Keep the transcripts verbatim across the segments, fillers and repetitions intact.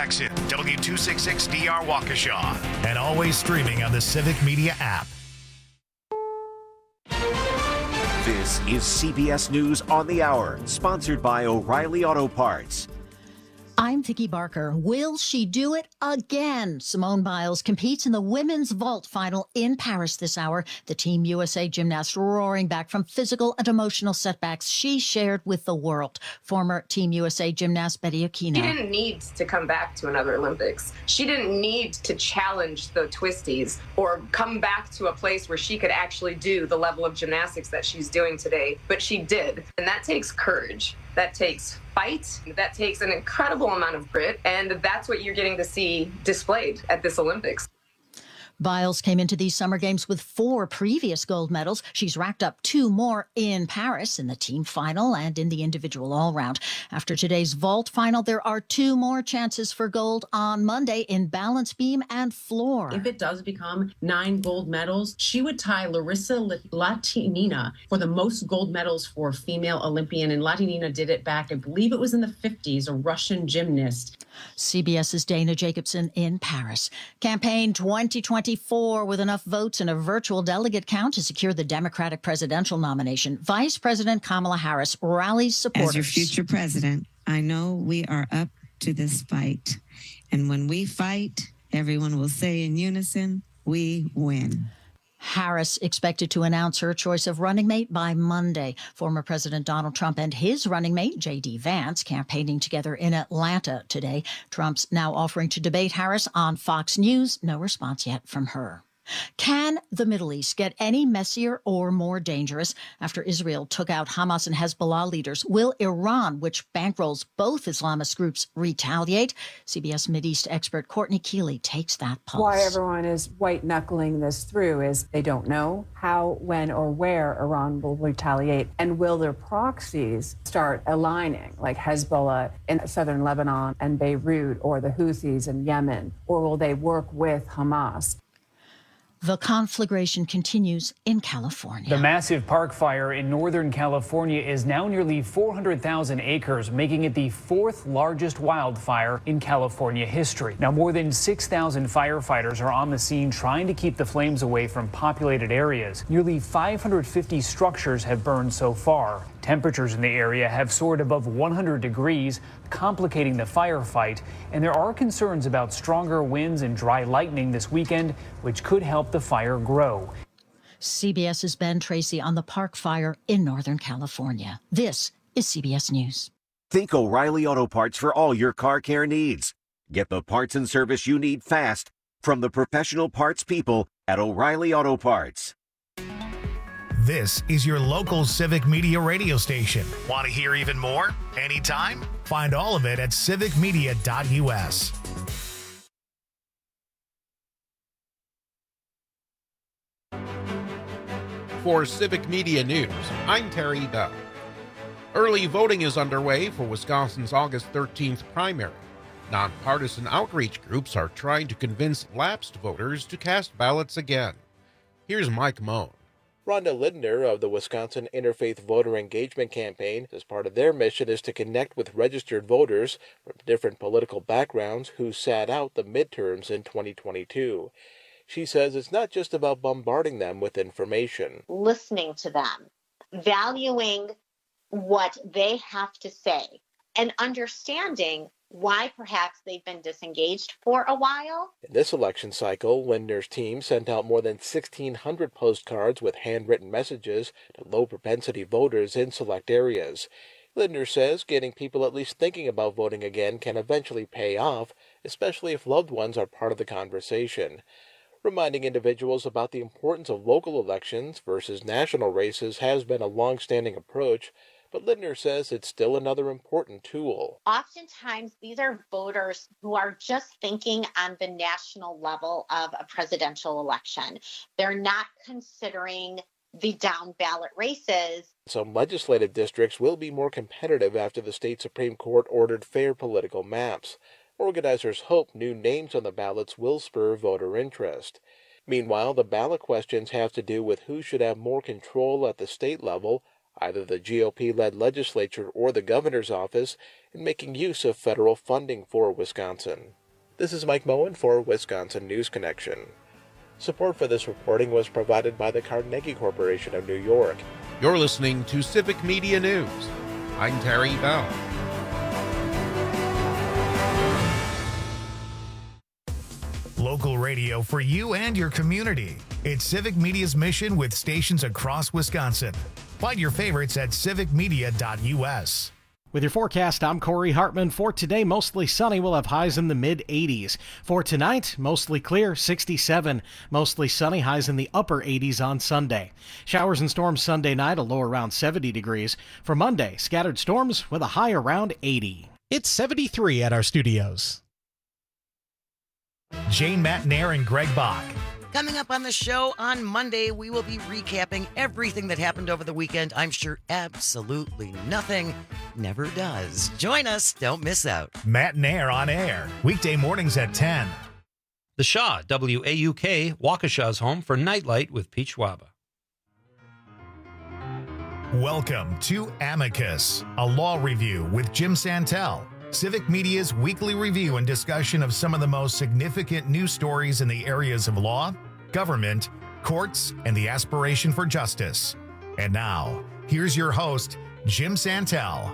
Jackson, W two sixty-six D R Waukesha, and always streaming on the Civic Media app. This is C B S News on the Hour, sponsored by O'Reilly Auto Parts. I'm Vicki Barker. Will she do it again? Simone Biles competes in the women's vault final in Paris this hour. The Team U S A gymnast roaring back from physical and emotional setbacks she shared with the world. Former Team U S A gymnast Betty Aquino. She didn't need to come back to another Olympics. She didn't need to challenge the twisties or come back to a place where she could actually do the level of gymnastics that she's doing today. But she did. And that takes courage. That takes fight. That takes an incredible amount of grit. And that's what you're getting to see displayed at this Olympics. Biles came into these Summer Games with four previous gold medals. She's racked up two more in Paris in the team final and in the individual all-round. After today's vault final, there are two more chances for gold on Monday in balance beam and floor. If it does become nine gold medals, she would tie Larissa Latinina for the most gold medals for a female Olympian. And Latinina did it back, I believe it was in the fifties, a Russian gymnast. CBS's Dana Jacobson in Paris. Campaign twenty twenty-four with enough votes and a virtual delegate count to secure the Democratic presidential nomination. Vice President Kamala Harris rallies supporters. As your future president, I know we are up to this fight. And when we fight, everyone will say in unison, we win. Harris expected to announce her choice of running mate by Monday. Former President Donald Trump and his running mate, J D. Vance, campaigning together in Atlanta today. Trump's now offering to debate Harris on Fox News. No response yet from her. Can the Middle East get any messier or more dangerous after Israel took out Hamas and Hezbollah leaders? Will Iran, which bankrolls both Islamist groups, retaliate? C B S Mideast expert Courtney Keeley takes that pulse. Why everyone is white-knuckling this through is they don't know how, when, or where Iran will retaliate. And will their proxies start aligning, like Hezbollah in southern Lebanon and Beirut, or the Houthis in Yemen? Or will they work with Hamas? The conflagration continues in California. The massive park fire in Northern California is now nearly four hundred thousand acres, making it the fourth largest wildfire in California history. Now, more than six thousand firefighters are on the scene trying to keep the flames away from populated areas. Nearly five hundred fifty structures have burned so far. Temperatures in the area have soared above one hundred degrees, complicating the firefight, and there are concerns about stronger winds and dry lightning this weekend, which could help the fire grow. CBS's Ben Tracy on the park fire in Northern California. This is C B S News. Think O'Reilly Auto Parts for all your car care needs. Get the parts and service you need fast from the professional parts people at O'Reilly Auto Parts. This is your local Civic Media radio station. Want to hear even more? Anytime? Find all of it at civic media dot U S. For Civic Media News, I'm Terry Bell. Early voting is underway for Wisconsin's August thirteenth primary. Nonpartisan outreach groups are trying to convince lapsed voters to cast ballots again. Here's Mike Moan. Rhonda Lindner of the Wisconsin Interfaith Voter Engagement Campaign says part of their mission is to connect with registered voters from different political backgrounds who sat out the midterms in twenty twenty-two. She says it's not just about bombarding them with information. Listening to them, valuing what they have to say, and understanding why perhaps they've been disengaged for a while. In this election cycle, Lindner's team sent out more than sixteen hundred postcards with handwritten messages to low-propensity voters in select areas. Lindner says getting people at least thinking about voting again can eventually pay off, especially if loved ones are part of the conversation. Reminding individuals about the importance of local elections versus national races has been a long-standing approach, but Lindner says it's still another important tool. Oftentimes, these are voters who are just thinking on the national level of a presidential election. They're not considering the down ballot races. Some legislative districts will be more competitive after the state Supreme Court ordered fair political maps. Organizers hope new names on the ballots will spur voter interest. Meanwhile, the ballot questions have to do with who should have more control at the state level, either the G O P-led legislature or the governor's office, in making use of federal funding for Wisconsin. This is Mike Moen for Wisconsin News Connection. Support for this reporting was provided by the Carnegie Corporation of New York. You're listening to Civic Media News. I'm Terry Bell. Local radio for you and your community. It's Civic Media's mission with stations across Wisconsin. Find your favorites at civic media dot u s. With your forecast, I'm Corey Hartman. For today, mostly sunny. We'll have highs in the mid eighties. For tonight, mostly clear, sixty-seven. Mostly sunny, highs in the upper eighties on Sunday. Showers and storms Sunday night, a low around seventy degrees. For Monday, scattered storms with a high around eighty. It's seventy-three at our studios. Jane Matnair and Greg Bach. Coming up on the show on Monday, we will be recapping everything that happened over the weekend. I'm sure absolutely nothing never does. Join us. Don't miss out. Matnair on air. Weekday mornings at ten. The Shaw, W A U K, Waukesha's home for Nightlight with Pete Schwaba. Welcome to Amicus, a law review with Jim Santel. Civic Media's weekly review and discussion of some of the most significant news stories in the areas of law, government, courts, and the aspiration for justice. And now, here's your host, Jim Santel.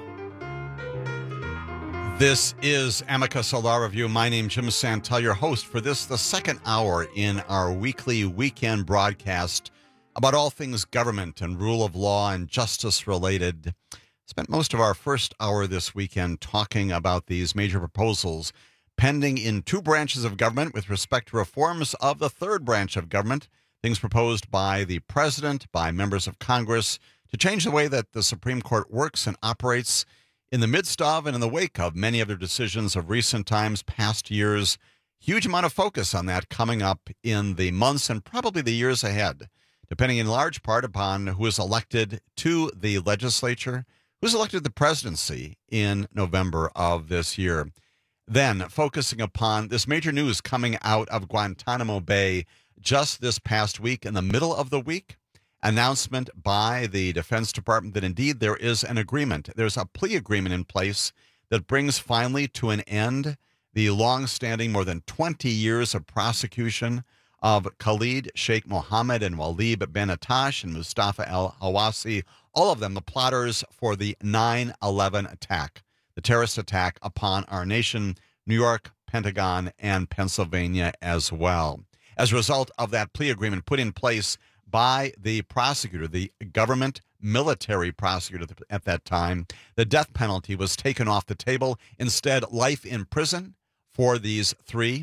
This is Amicus, a law review. My name's Jim Santel, your host for this, the second hour in our weekly weekend broadcast about all things government and rule of law and justice related. Spent most of our first hour this weekend talking about these major proposals pending in two branches of government with respect to reforms of the third branch of government, things proposed by the president, by members of Congress, to change the way that the Supreme Court works and operates in the midst of and in the wake of many of their decisions of recent times, past years. Huge amount of focus on that coming up in the months and probably the years ahead, depending in large part upon who is elected to the legislature, who's elected the presidency in November of this year. Then, focusing upon this major news coming out of Guantanamo Bay just this past week, in the middle of the week, announcement by the Defense Department that indeed there is an agreement. There's a plea agreement in place that brings finally to an end the long-standing more than twenty years of prosecution of Khalid Sheikh Mohammed and Walid Ben Attash and Mustafa al-Hawasi, all of them the plotters for the nine eleven attack, the terrorist attack upon our nation, New York, Pentagon, and Pennsylvania as well. As a result of that plea agreement put in place by the prosecutor, the government military prosecutor at that time, the death penalty was taken off the table. Instead, life in prison for these three.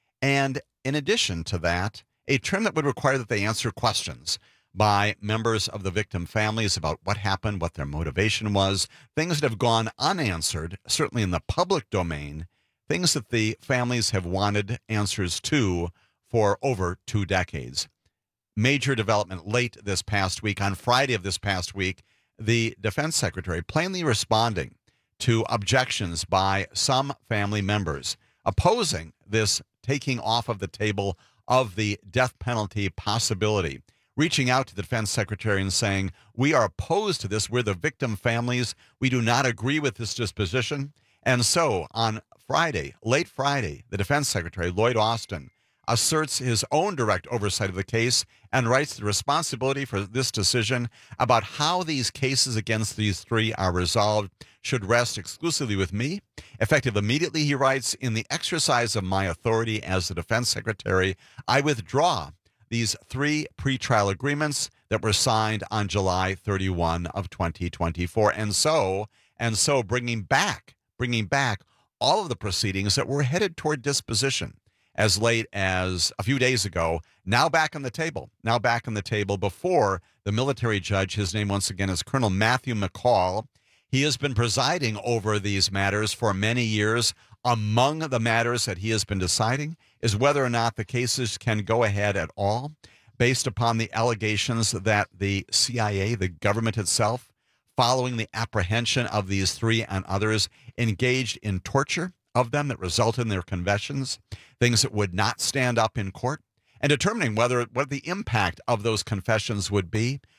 And in addition to that, a term that would require that they answer questions by members of the victim families about what happened, what their motivation was, things that have gone unanswered, certainly in the public domain, things that the families have wanted answers to for over two decades. Major development late this past week, on Friday of this past week, the defense secretary plainly responding to objections by some family members opposing this taking off of the table of the death penalty possibility, reaching out to the defense secretary and saying, we are opposed to this. We're the victim families. We do not agree with this disposition. And so on Friday, late Friday, the defense secretary, Lloyd Austin, asserts his own direct oversight of the case and writes the responsibility for this decision about how these cases against these three are resolved should rest exclusively with me. Effective immediately, he writes, in the exercise of my authority as the defense secretary, I withdraw these three pretrial agreements that were signed on July thirty-first of twenty twenty-four. And so, and so bringing back, bringing back all of the proceedings that were headed toward disposition as late as a few days ago, now back on the table, now back on the table before the military judge. His name once again is Colonel Matthew McCall. He has been presiding over these matters for many years. Among the matters that he has been deciding is whether or not the cases can go ahead at all, based upon the allegations that the C I A, the government itself, following the apprehension of these three and others, engaged in torture of them that resulted in their confessions, things that would not stand up in court, and determining whether what the impact of those confessions would be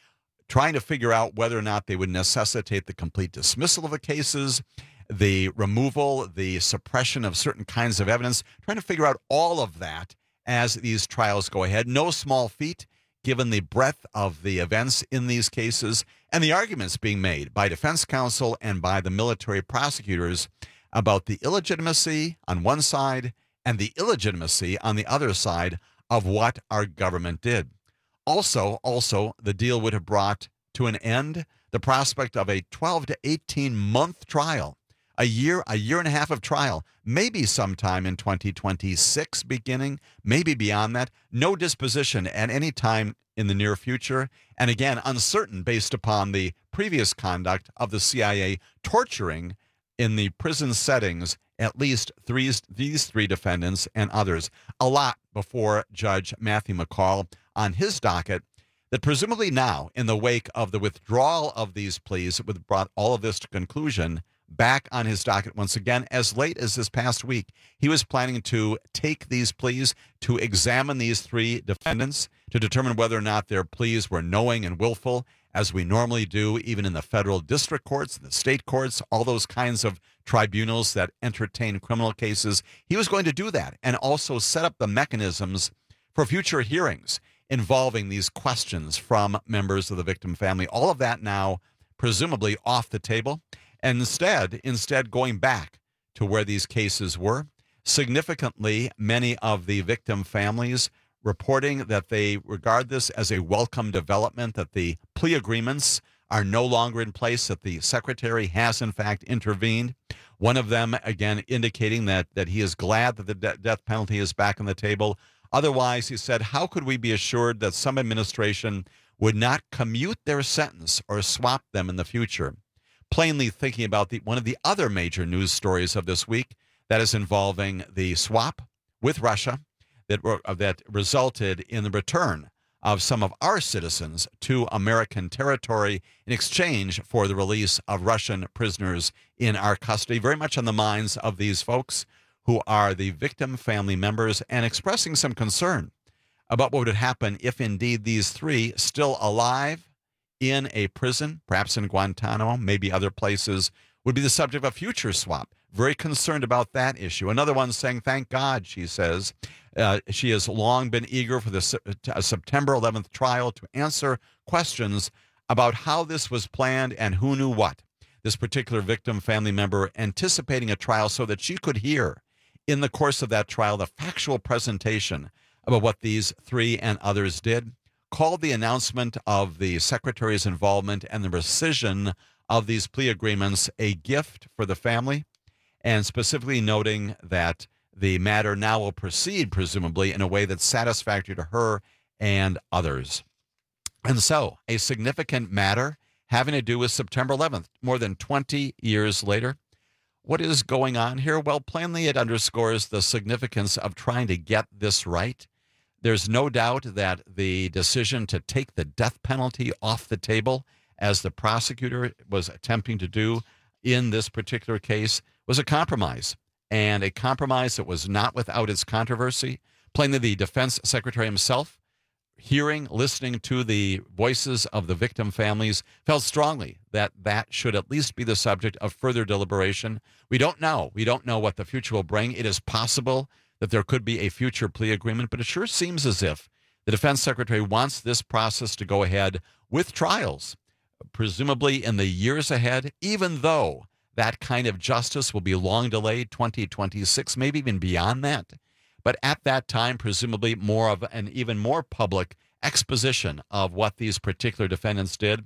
trying to figure out whether or not they would necessitate the complete dismissal of the cases, the removal, the suppression of certain kinds of evidence, trying to figure out all of that as these trials go ahead. No small feat, given the breadth of the events in these cases and the arguments being made by defense counsel and by the military prosecutors about the illegitimacy on one side and the illegitimacy on the other side of what our government did. Also, also, the deal would have brought to an end the prospect of a twelve to eighteen month trial, a year, a year and a half of trial, maybe sometime in twenty twenty-six beginning, maybe beyond that. No disposition at any time in the near future. And again, uncertain based upon the previous conduct of the C I A torturing in the prison settings at least three, these three defendants and others. A lot before Judge Matthew McCall on his docket that presumably now, in the wake of the withdrawal of these pleas, would have brought all of this to conclusion, back on his docket once again, as late as this past week. He was planning to take these pleas, to examine these three defendants, to determine whether or not their pleas were knowing and willful, as we normally do, even in the federal district courts, the state courts, all those kinds of tribunals that entertain criminal cases. He was going to do that and also set up the mechanisms for future hearings involving these questions from members of the victim family. All of that now presumably off the table. And instead, instead going back to where these cases were. Significantly, many of the victim families reporting that they regard this as a welcome development, that the plea agreements are no longer in place, that the secretary has in fact intervened. One of them, again, indicating that that he is glad that the de- death penalty is back on the table. Otherwise, he said, how could we be assured that some administration would not commute their sentence or swap them in the future? Plainly thinking about the one of the other major news stories of this week, that is involving the swap with Russia that, uh, that resulted in the return of some of our citizens to American territory in exchange for the release of Russian prisoners in our custody. Very much on the minds of these folks who are the victim family members, and expressing some concern about what would happen if indeed these three, still alive in a prison, perhaps in Guantanamo, maybe other places, would be the subject of a future swap. Very concerned about that issue. Another one saying, thank God, she says. Uh, she has long been eager for the uh, September eleventh trial to answer questions about how this was planned and who knew what. This particular victim family member anticipating a trial so that she could hear in the course of that trial the factual presentation about what these three and others did, called the announcement of the secretary's involvement and the rescission of these plea agreements a gift for the family, and specifically noting that the matter now will proceed, presumably, in a way that's satisfactory to her and others. And so, a significant matter having to do with September eleventh, more than twenty years later. What is going on here? Well, plainly, it underscores the significance of trying to get this right. There's no doubt that the decision to take the death penalty off the table, as the prosecutor was attempting to do in this particular case, was a compromise, and a compromise that was not without its controversy. Plainly, the defense secretary himself, hearing, listening to the voices of the victim families, felt strongly that that should at least be the subject of further deliberation. We don't know. We don't know what the future will bring. It is possible that there could be a future plea agreement, but it sure seems as if the defense secretary wants this process to go ahead with trials, presumably in the years ahead, even though that kind of justice will be long delayed, twenty twenty-six, maybe even beyond that. But at that time, presumably more of an even more public exposition of what these particular defendants did,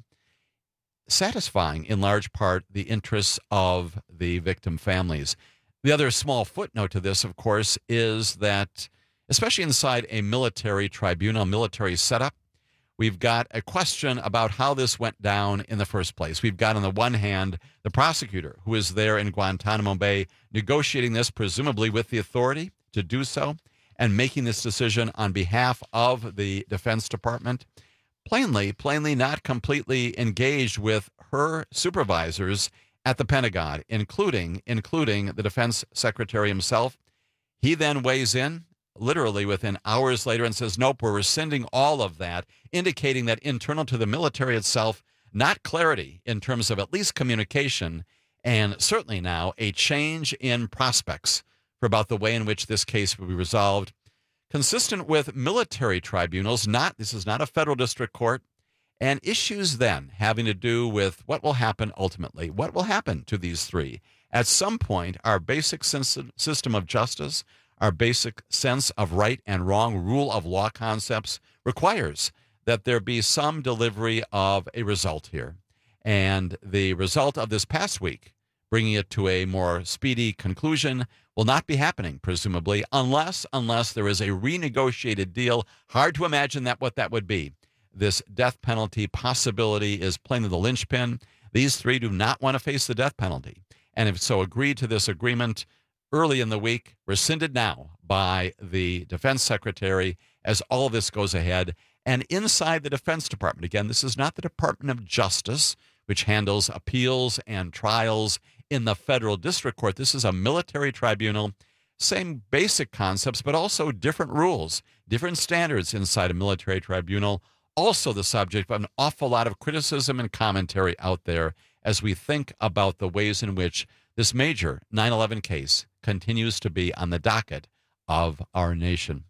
satisfying in large part the interests of the victim families. The other small footnote to this, of course, is that, especially inside a military tribunal, military setup, we've got a question about how this went down in the first place. We've got, on the one hand, the prosecutor who is there in Guantanamo Bay negotiating this, presumably with the authority to do so, and making this decision on behalf of the Defense Department, plainly, plainly not completely engaged with her supervisors at the Pentagon, including, including the Defense Secretary himself. He then weighs in literally within hours later and says, nope, we're rescinding all of that, indicating that internal to the military itself, not clarity in terms of at least communication, and certainly now a change in prospects for about the way in which this case will be resolved, consistent with military tribunals. Not this is not a federal district court, and issues then having to do with what will happen ultimately. What will happen to these three? At some point, our basic system of justice, our basic sense of right and wrong, rule of law concepts requires that there be some delivery of a result here. And the result of this past week, bringing it to a more speedy conclusion, will not be happening, presumably, unless unless there is a renegotiated deal. Hard to imagine that what that would be. This death penalty possibility is plainly the linchpin. These three do not want to face the death penalty, and if so agreed to this agreement early in the week, rescinded now by the defense secretary as all of this goes ahead. And inside the Defense Department, again, this is not the Department of Justice, which handles appeals and trials in the federal district court. This is a military tribunal. Same basic concepts, but also different rules, different standards inside a military tribunal. Also the subject of an awful lot of criticism and commentary out there as we think about the ways in which this major nine eleven case continues to be on the docket of our nation.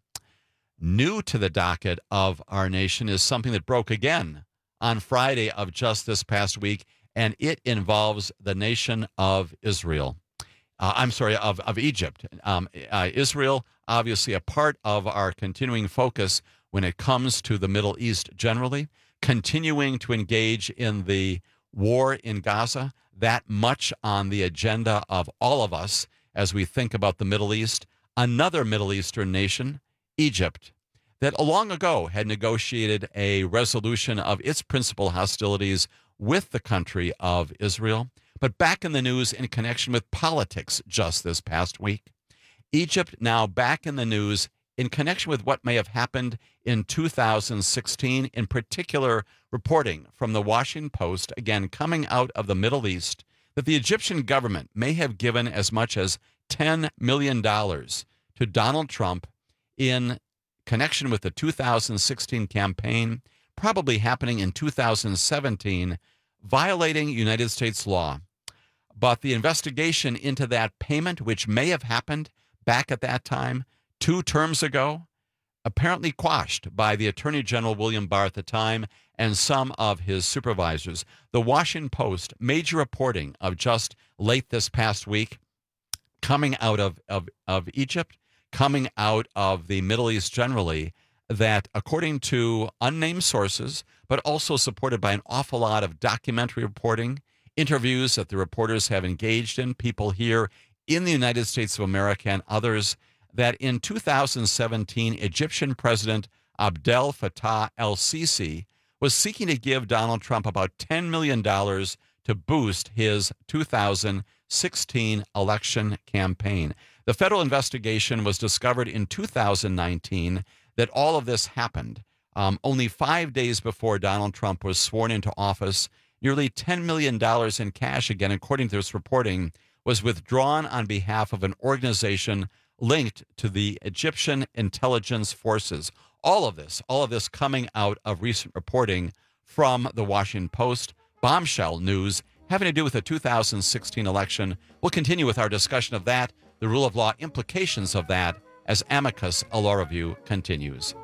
New to the docket of our nation is something that broke again on Friday of just this past week, and it involves the nation of Israel. Uh, I'm sorry, of, of Egypt. Um, uh, Israel, obviously a part of our continuing focus when it comes to the Middle East generally, continuing to engage in the war in Gaza, that much on the agenda of all of us as we think about the Middle East. Another Middle Eastern nation, Egypt, that long ago had negotiated a resolution of its principal hostilities with the country of Israel, but back in the news in connection with politics just this past week. Egypt now back in the news in connection with what may have happened in two thousand sixteen, in particular reporting from the Washington Post, again coming out of the Middle East, that the Egyptian government may have given as much as ten million dollars to Donald Trump in connection with the two thousand sixteen campaign, probably happening in two thousand seventeen, violating United States law. But the investigation into that payment, which may have happened back at that time, two terms ago, apparently quashed by the Attorney General William Barr at the time and some of his supervisors. The Washington Post, major reporting of just late this past week, coming out of, of, of Egypt, coming out of the Middle East generally, that according to unnamed sources, but also supported by an awful lot of documentary reporting, interviews that the reporters have engaged in, people here in the United States of America and others, that in two thousand seventeen, Egyptian President Abdel Fattah el-Sisi was seeking to give Donald Trump about ten million dollars to boost his two thousand sixteen election campaign. The federal investigation was discovered in two thousand nineteen that all of this happened um, only five days before Donald Trump was sworn into office. Nearly ten million dollars in cash, again, according to this reporting, was withdrawn on behalf of an organization linked to the Egyptian intelligence forces. All of this, all of this coming out of recent reporting from the Washington Post, bombshell news having to do with the two thousand sixteen election. We'll continue with our discussion of that, the rule of law implications of that, as Amicus, a law review, continues.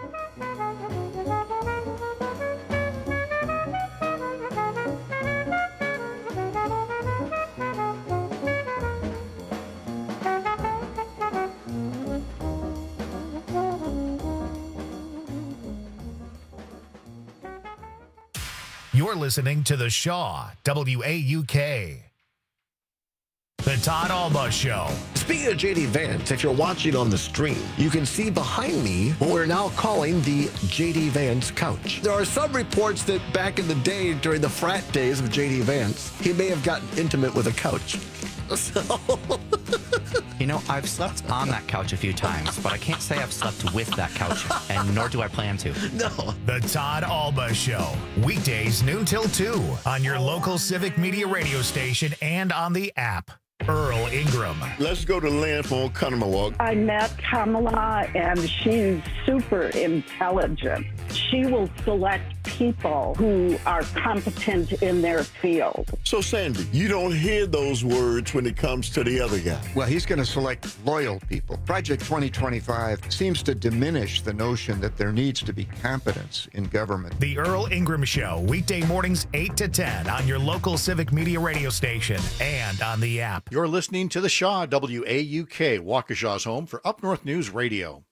You're listening to The Shaw, W A U K. The Todd Alba Show. Speaking of J D Vance, if you're watching on the stream, you can see behind me what we're now calling the J D Vance couch. There are some reports that back in the day, during the frat days of J D Vance, he may have gotten intimate with a couch. So... You know, I've slept on that couch a few times, but I can't say I've slept with that couch, and nor do I plan to. No. The Todd Alba Show. Weekdays noon till two on your local Civic Media radio station and on the app. Earl Ingram. Let's go to Lynn from Oconomowoc. I met Kamala, and she's super intelligent. She will select people who are competent in their field. So, Sandy, you don't hear those words when it comes to the other guy. Well, he's going to select loyal people. Project twenty twenty-five seems to diminish the notion that there needs to be competence in government. The Earl Ingram Show, weekday mornings eight to ten on your local Civic Media radio station and on the app. You're listening to the Shaw, W A U K, Waukesha's home for Up North News Radio.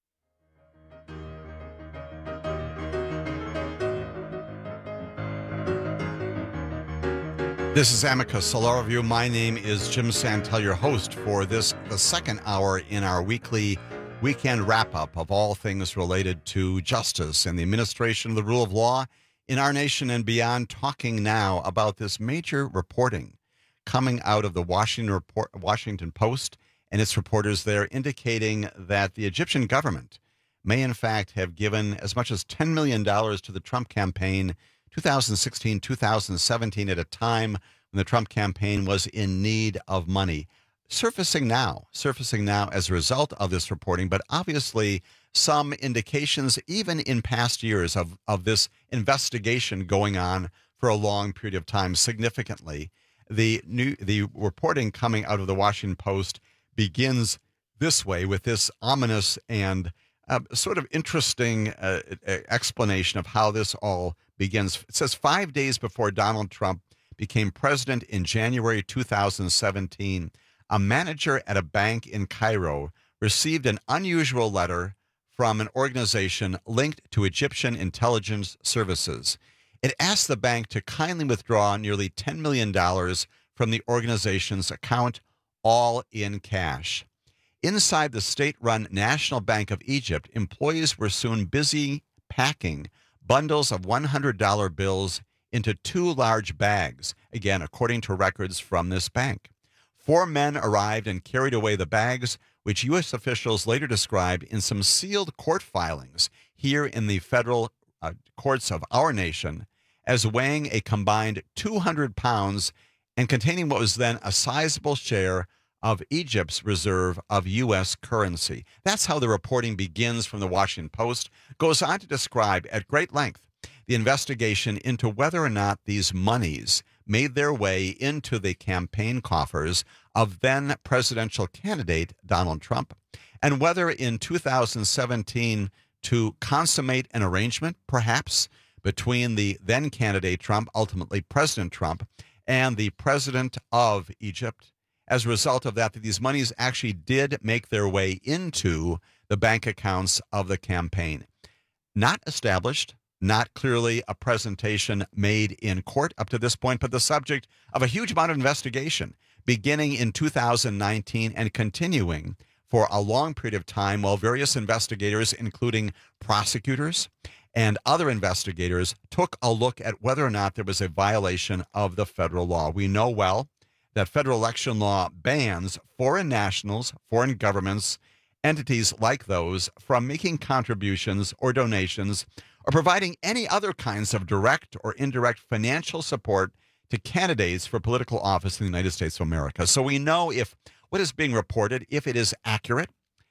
This is Amicus, a law review. My name is Jim Santel, your host for this, the second hour in our weekly weekend wrap-up of all things related to justice and the administration of the rule of law in our nation and beyond, talking now about this major reporting coming out of the Washington, report, Washington Post and its reporters there, indicating that the Egyptian government may in fact have given as much as ten million dollars to the Trump campaign two thousand sixteen, two thousand seventeen, at a time when the Trump campaign was in need of money. Surfacing now, surfacing now as a result of this reporting, but obviously some indications even in past years of, of this investigation going on for a long period of time. Significantly, the new the reporting coming out of the Washington Post begins this way, with this ominous and uh, sort of interesting uh, explanation of how this all begins. It says, five days before Donald Trump became president in January two thousand seventeen, a manager at a bank in Cairo received an unusual letter from an organization linked to Egyptian intelligence services. It asked the bank to kindly withdraw nearly ten million dollars from the organization's account, all in cash. Inside the state-run National Bank of Egypt, employees were soon busy packing bundles of one hundred dollar bills into two large bags, again, according to records from this bank. Four men arrived and carried away the bags, which U S officials later described in some sealed court filings here in the federal uh, courts of our nation as weighing a combined two hundred pounds and containing what was then a sizable share of Egypt's reserve of U S currency. That's how the reporting begins from the Washington Post. Goes on to describe at great length the investigation into whether or not these monies made their way into the campaign coffers of then presidential candidate Donald Trump, and whether in two thousand seventeen to consummate an arrangement, perhaps, between the then candidate Trump, ultimately President Trump, and the president of Egypt. As a result of that, that these monies actually did make their way into the bank accounts of the campaign. Not established, not clearly a presentation made in court up to this point, but the subject of a huge amount of investigation beginning in two thousand nineteen and continuing for a long period of time, while various investigators, including prosecutors and other investigators, took a look at whether or not there was a violation of the federal law. We know well that federal election law bans foreign nationals, foreign governments, entities like those from making contributions or donations or providing any other kinds of direct or indirect financial support to candidates for political office in the United States of America. So we know if what is being reported, if it is accurate,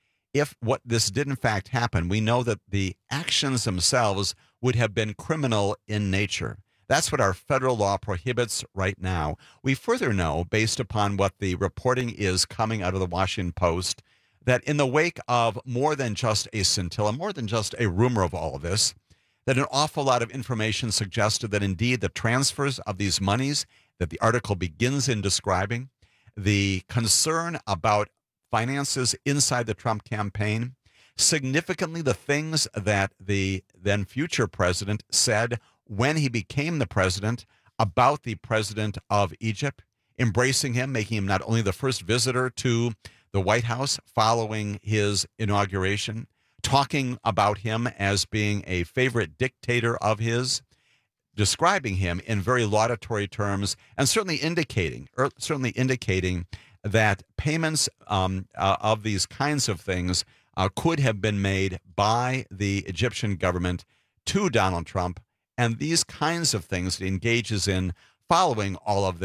if what this did in fact happen, we know that the actions themselves would have been criminal in nature. That's what our federal law prohibits right now. We further know, based upon what the reporting is coming out of the Washington Post, that in the wake of more than just a scintilla, more than just a rumor of all of this, that an awful lot of information suggested that indeed the transfers of these monies that the article begins in describing, the concern about finances inside the Trump campaign, significantly the things that the then future president said when he became the president about the president of Egypt, embracing him, making him not only the first visitor to the White House following his inauguration, talking about him as being a favorite dictator of his, describing him in very laudatory terms, and certainly indicating, or certainly indicating that payments um, uh, of these kinds of things uh, could have been made by the Egyptian government to Donald Trump. And these kinds of things that he engages in following all of this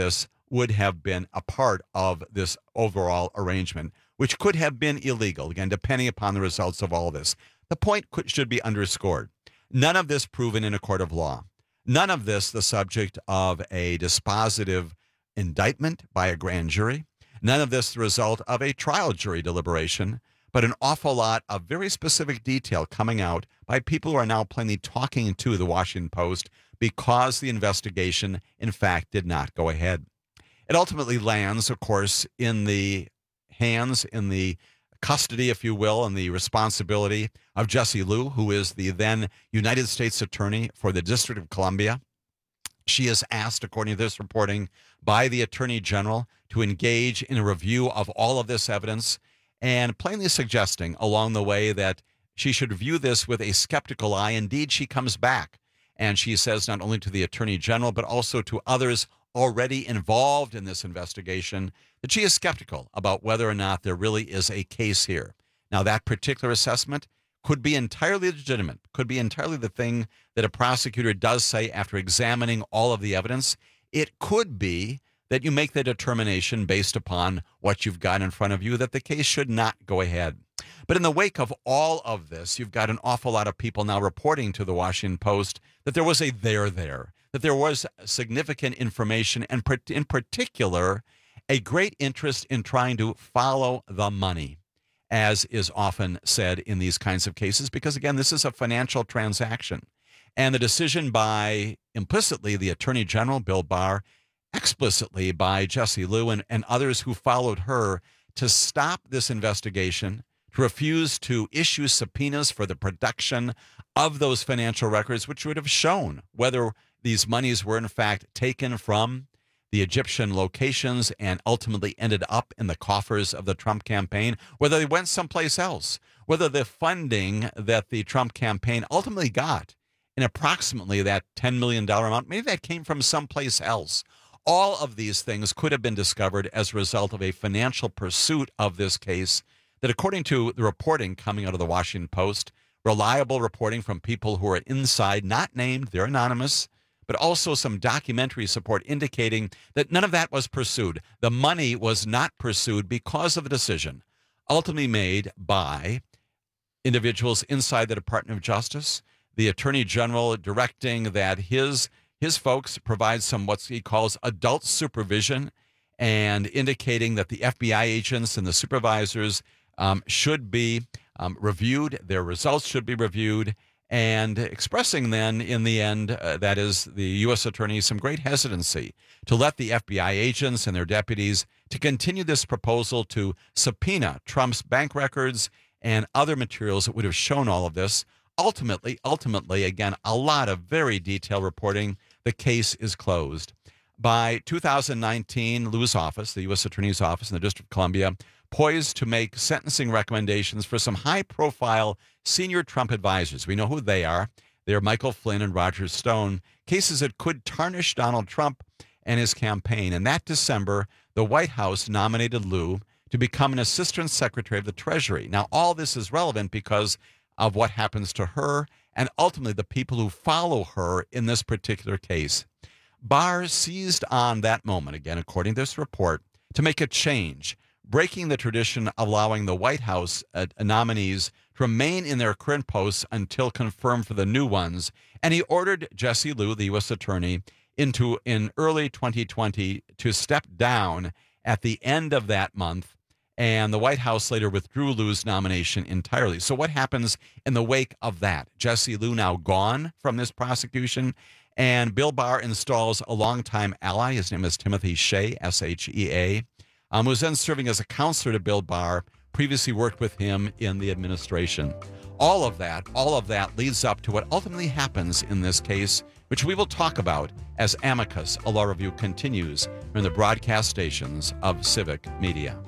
would have been a part of this overall arrangement, which could have been illegal, again, depending upon the results of all this. The point could, should be underscored. None of this proven in a court of law. None of this the subject of a dispositive indictment by a grand jury. None of this the result of a trial jury deliberation, but an awful lot of very specific detail coming out by people who are now plainly talking to the Washington Post because the investigation, in fact, did not go ahead. It ultimately lands, of course, in the hands, in the custody, if you will, and the responsibility of Jessie Liu, who is the then United States Attorney for the District of Columbia. She is asked, according to this reporting, by the Attorney General to engage in a review of all of this evidence and plainly suggesting along the way that she should view this with a skeptical eye. Indeed, she comes back and she says not only to the Attorney General, but also to others already involved in this investigation that she is skeptical about whether or not there really is a case here. Now, that particular assessment could be entirely legitimate, could be entirely the thing that a prosecutor does say after examining all of the evidence. It could be that you make the determination based upon what you've got in front of you that the case should not go ahead. But in the wake of all of this, you've got an awful lot of people now reporting to the Washington Post that there was a there there, that there was significant information, and in particular, a great interest in trying to follow the money, as is often said in these kinds of cases, because, again, this is a financial transaction. And the decision by, implicitly, the Attorney General, Bill Barr, explicitly by Jessie Liu and, and others who followed her to stop this investigation, to refuse to issue subpoenas for the production of those financial records, which would have shown whether these monies were in fact taken from the Egyptian locations and ultimately ended up in the coffers of the Trump campaign, whether they went someplace else, whether the funding that the Trump campaign ultimately got in approximately that ten million dollars amount, maybe that came from someplace else. All of these things could have been discovered as a result of a financial pursuit of this case that, according to the reporting coming out of the Washington Post, reliable reporting from people who are inside, not named, they're anonymous, but also some documentary support indicating that none of that was pursued. The money was not pursued because of a decision ultimately made by individuals inside the Department of Justice, the Attorney General directing that his his folks provide some what he calls adult supervision and indicating that the F B I agents and the supervisors um, should be um, reviewed, their results should be reviewed, and expressing then in the end, uh, that is the U S attorney, some great hesitancy to let the F B I agents and their deputies to continue this proposal to subpoena Trump's bank records and other materials that would have shown all of this. Ultimately, ultimately, again, a lot of very detailed reporting. The case is closed. By two thousand nineteen, Liu's office, the U S Attorney's Office in the District of Columbia, poised to make sentencing recommendations for some high-profile senior Trump advisors. We know who they are. They're Michael Flynn and Roger Stone, cases that could tarnish Donald Trump and his campaign. And that December, the White House nominated Liu to become an Assistant Secretary of the Treasury. Now, all this is relevant because of what happens to her and ultimately the people who follow her in this particular case. Barr seized on that moment, again, according to this report, to make a change, breaking the tradition of allowing the White House uh, nominees to remain in their current posts until confirmed for the new ones. And he ordered Jessie Liu, the U S attorney, into in early twenty twenty to step down at the end of that month. And the White House later withdrew Liu's nomination entirely. So what happens in the wake of that? Jessie Liu now gone from this prosecution, and Bill Barr installs a longtime ally. His name is Timothy Shea, S H E A, um, who's then serving as a counselor to Bill Barr, previously worked with him in the administration. All of that, all of that leads up to what ultimately happens in this case, which we will talk about as Amicus, a law review, continues from the broadcast stations of Civic Media.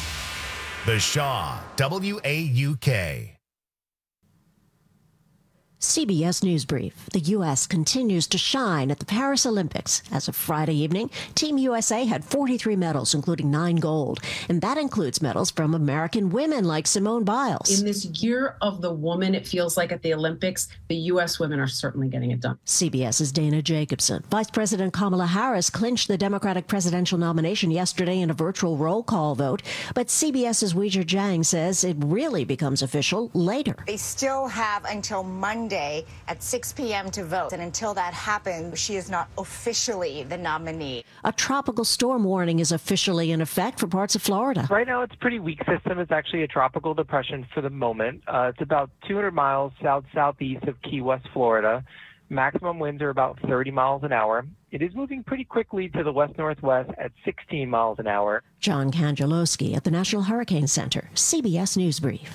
The Shaw, W A U K. C B S News Brief. The U S continues to shine at the Paris Olympics. As of Friday evening, Team U S A had forty-three medals, including nine gold. And that includes medals from American women like Simone Biles. In this year of the woman, it feels like at the Olympics, the U S women are certainly getting it done. CBS's Dana Jacobson. Vice President Kamala Harris clinched the Democratic presidential nomination yesterday in a virtual roll call vote. But CBS's Weijia Jiang says it really becomes official later. They still have until Monday at six p.m. to vote. And until that happens, she is not officially the nominee. A tropical storm warning is officially in effect for parts of Florida. Right now, it's a pretty weak system. It's actually a tropical depression for the moment. Uh, it's about two hundred miles south-southeast of Key West, Florida. Maximum winds are about thirty miles an hour. It is moving pretty quickly to the west-northwest at sixteen miles an hour. John Kanjolowski at the National Hurricane Center, C B S News Brief.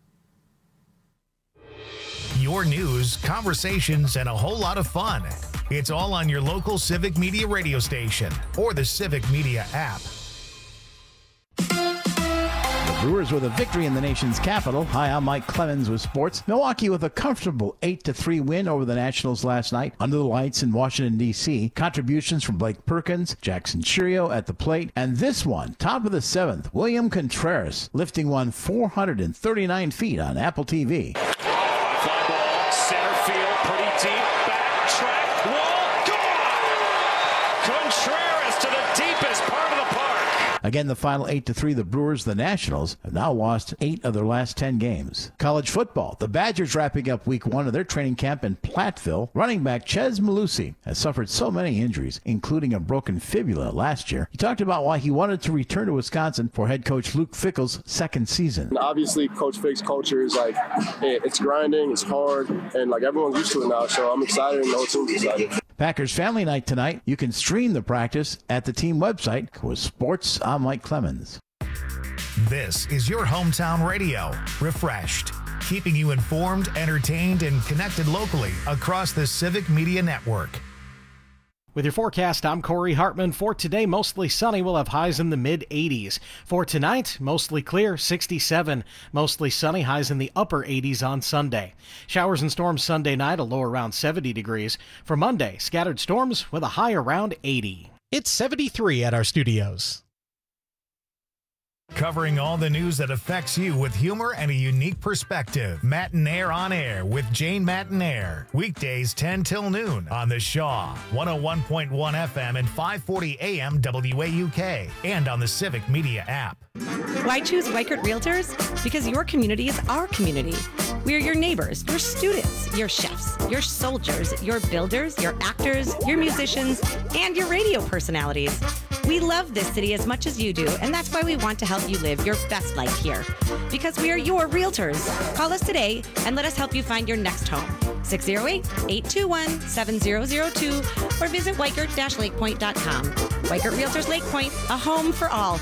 Your news, conversations, and a whole lot of fun. It's all on your local Civic Media radio station or the Civic Media app. The Brewers with a victory in the nation's capital. Hi, I'm Mike Clemens with sports. Milwaukee with a comfortable eight to three win over the Nationals last night under the lights in Washington, D C Contributions from Blake Perkins, Jackson Chourio at the plate, and this one, top of the seventh, William Contreras lifting one four hundred thirty-nine feet on Apple T V. Fly ball, center field, pretty deep, back track, wall, gone! Contreras to the deepest part of the park. Again, the final eight to three, the Brewers, the Nationals, have now lost eight of their last ten games. College football, the Badgers wrapping up week one of their training camp in Platteville. Running back Ches Malusi has suffered so many injuries, including a broken fibula last year. He talked about why he wanted to return to Wisconsin for head coach Luke Fickell's second season. Obviously, Coach Fick's culture is like, it's grinding, it's hard, and like everyone's used to it now, so I'm excited and the whole team's excited. Packers Family Night tonight. You can stream the practice at the team website. With sports, I'm Mike Clemens. This is your hometown radio, refreshed, keeping you informed, entertained, and connected locally across the Civic Media Network. With your forecast, I'm Corey Hartman. For today, mostly sunny. We'll have highs in the mid eighties. For tonight, mostly clear, sixty-seven. Mostly sunny, highs in the upper eighties on Sunday. Showers and storms Sunday night, a low around seventy degrees. For Monday, scattered storms with a high around eighty. It's seventy-three at our studios. Covering all the news that affects you with humor and a unique perspective. Matinaire on Air with Jane Matinaire. Weekdays ten till noon on the Shaw, one oh one point one F M and five forty A M W A U K, and on the Civic Media app. Why choose Weichert Realtors? Because your community is our community. We're your neighbors, your students, your chefs, your soldiers, your builders, your actors, your musicians, and your radio personalities. We love this city as much as you do, and that's why we want to help you live your best life here. Because we are your realtors. Call us today and let us help you find your next home. six oh eight, eight two one, seven oh oh two or visit weichert dash lake point dot com. Weichert Realtors Lake Point, a home for all.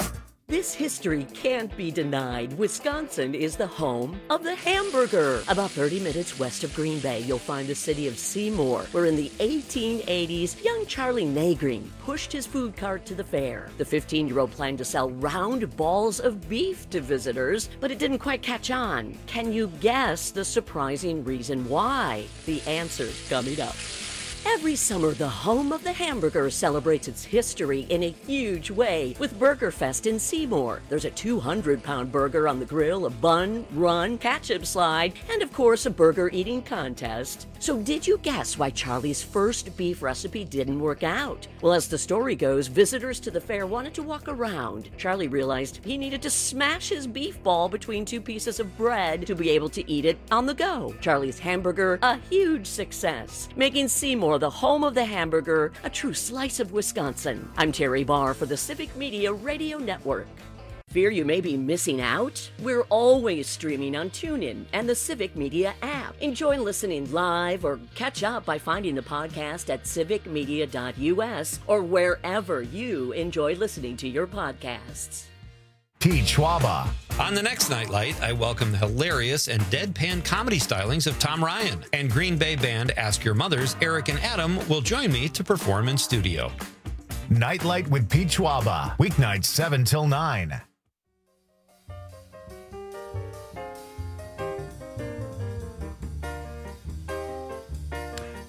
This history can't be denied. Wisconsin is the home of the hamburger. About thirty minutes west of Green Bay, you'll find the city of Seymour, where in the eighteen eighties, young Charlie Nagreen pushed his food cart to the fair. The fifteen-year-old planned to sell round balls of beef to visitors, but it didn't quite catch on. Can you guess the surprising reason why? The answer's coming up. Every summer, the home of the hamburger celebrates its history in a huge way with Burgerfest in Seymour. There's a two hundred pound burger on the grill, a bun, run, ketchup slide, and of course a burger eating contest. So did you guess why Charlie's first beef recipe didn't work out? Well, as the story goes, visitors to the fair wanted to walk around. Charlie realized he needed to smash his beef ball between two pieces of bread to be able to eat it on the go. Charlie's hamburger, a huge success, making Seymour the home of the hamburger, a true slice of Wisconsin. I'm Terry Barr for the Civic Media Radio Network. Fear you may be missing out? We're always streaming on TuneIn and the Civic Media app. Enjoy listening live or catch up by finding the podcast at civic media dot U S or wherever you enjoy listening to your podcasts. Pete Schwaba. On the next Nightlight, I welcome the hilarious and deadpan comedy stylings of Tom Ryan. And Green Bay band Ask Your Mothers, Eric and Adam, will join me to perform in studio. Nightlight with Pete Schwaba. Weeknights seven till nine.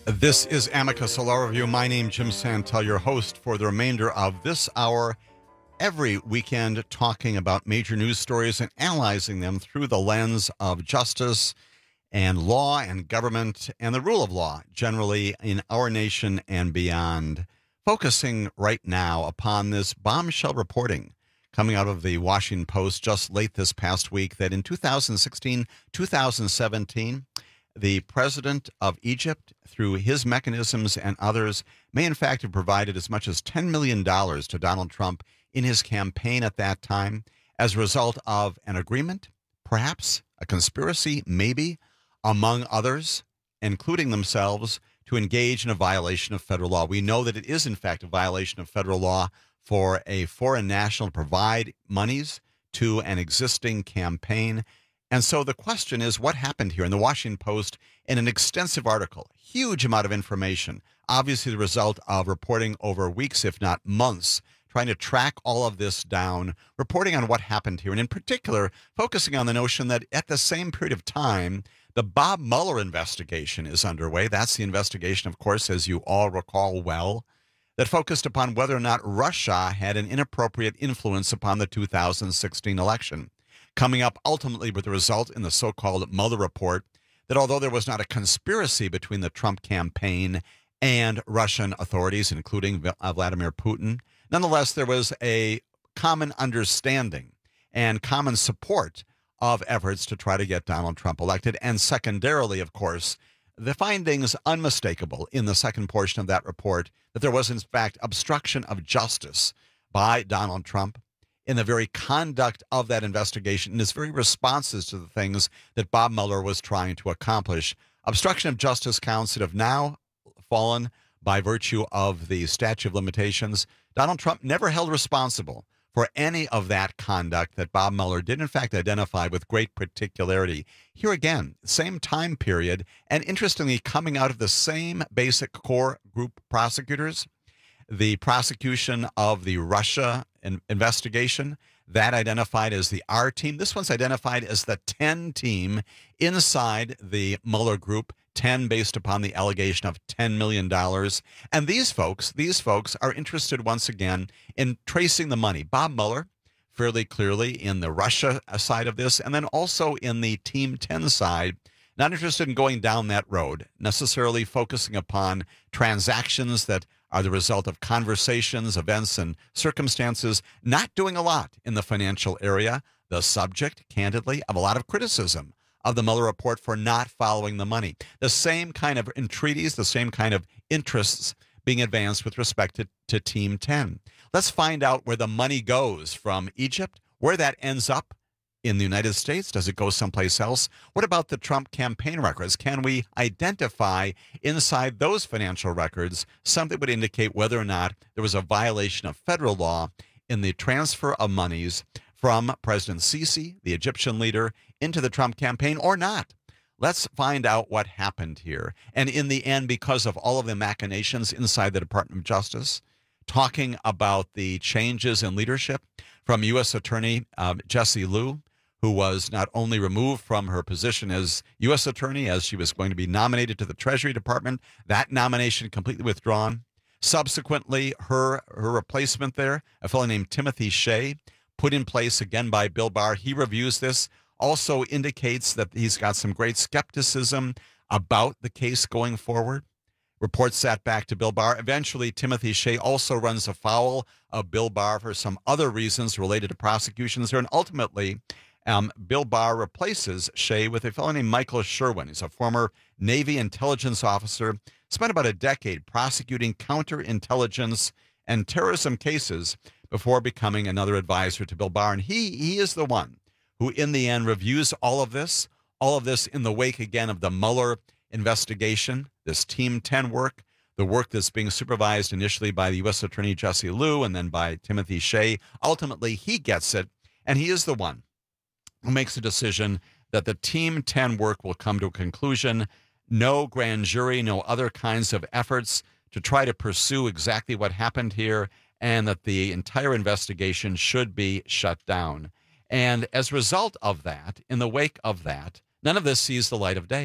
This is Amicus, a law review. My name is Jim Santel, your host for the remainder of this hour. Every weekend, talking about major news stories and analyzing them through the lens of justice and law and government and the rule of law, generally in our nation and beyond. Focusing right now upon this bombshell reporting coming out of the Washington Post just late this past week that in two thousand sixteen, two thousand seventeen, the president of Egypt, through his mechanisms and others, may in fact have provided as much as ten million dollars to Donald Trump in his campaign at that time as a result of an agreement, perhaps a conspiracy, maybe, among others, including themselves, to engage in a violation of federal law. We know that it is, in fact, a violation of federal law for a foreign national to provide monies to an existing campaign. And so the question is, what happened here? In the Washington Post, in an extensive article, huge amount of information, obviously the result of reporting over weeks, if not months, trying to track all of this down, reporting on what happened here, and in particular, focusing on the notion that at the same period of time, the Bob Mueller investigation is underway. That's the investigation, of course, as you all recall well, that focused upon whether or not Russia had an inappropriate influence upon the two thousand sixteen election, coming up ultimately with the result in the so-called Mueller report that although there was not a conspiracy between the Trump campaign and Russian authorities, including Vladimir Putin, nonetheless, there was a common understanding and common support of efforts to try to get Donald Trump elected. And secondarily, of course, the findings unmistakable in the second portion of that report that there was, in fact, obstruction of justice by Donald Trump in the very conduct of that investigation and his very responses to the things that Bob Mueller was trying to accomplish. Obstruction of justice counts that have now fallen by virtue of the statute of limitations. Donald Trump never held responsible for any of that conduct that Bob Mueller did, in fact, identify with great particularity. Here again, same time period, and interestingly, coming out of the same basic core group prosecutors, the prosecution of the Russia in- investigation, that identified as the R team. This one's identified as the ten team inside the Mueller group, ten based upon the allegation of ten million dollars. And these folks, these folks are interested once again in tracing the money. Bob Mueller, fairly clearly in the Russia side of this, and then also in the Team ten side, not interested in going down that road, necessarily focusing upon transactions that are the result of conversations, events, and circumstances, not doing a lot in the financial area, the subject, candidly, of a lot of criticism of the Mueller report for not following the money. The same kind of entreaties, the same kind of interests being advanced with respect to, to Team ten. Let's find out where the money goes from Egypt, where that ends up in the United States. Does it go someplace else? What about the Trump campaign records? Can we identify inside those financial records something that would indicate whether or not there was a violation of federal law in the transfer of monies from President Sisi, the Egyptian leader, into the Trump campaign or not? Let's find out what happened here. And in the end, because of all of the machinations inside the Department of Justice, talking about the changes in leadership from U S Attorney uh, Jessie Liu, who was not only removed from her position as U S Attorney as she was going to be nominated to the Treasury Department, that nomination completely withdrawn. Subsequently, her her replacement there, a fellow named Timothy Shea, put in place again by Bill Barr. He reviews this, also indicates that he's got some great skepticism about the case going forward. Reports that back to Bill Barr. Eventually, Timothy Shea also runs afoul of Bill Barr for some other reasons related to prosecutions there. And ultimately, um, Bill Barr replaces Shea with a fellow named Michael Sherwin. He's a former Navy intelligence officer, spent about a decade prosecuting counterintelligence and terrorism cases before becoming another advisor to Bill Barr. And he, he is the one who, in the end, reviews all of this, all of this in the wake, again, of the Mueller investigation, this Team ten work, the work that's being supervised initially by the U S Attorney Jessie Liu and then by Timothy Shea. Ultimately, he gets it, and he is the one who makes a decision that the Team ten work will come to a conclusion. No grand jury, no other kinds of efforts to try to pursue exactly what happened here, and that the entire investigation should be shut down. And as a result of that, in the wake of that, none of this sees the light of day.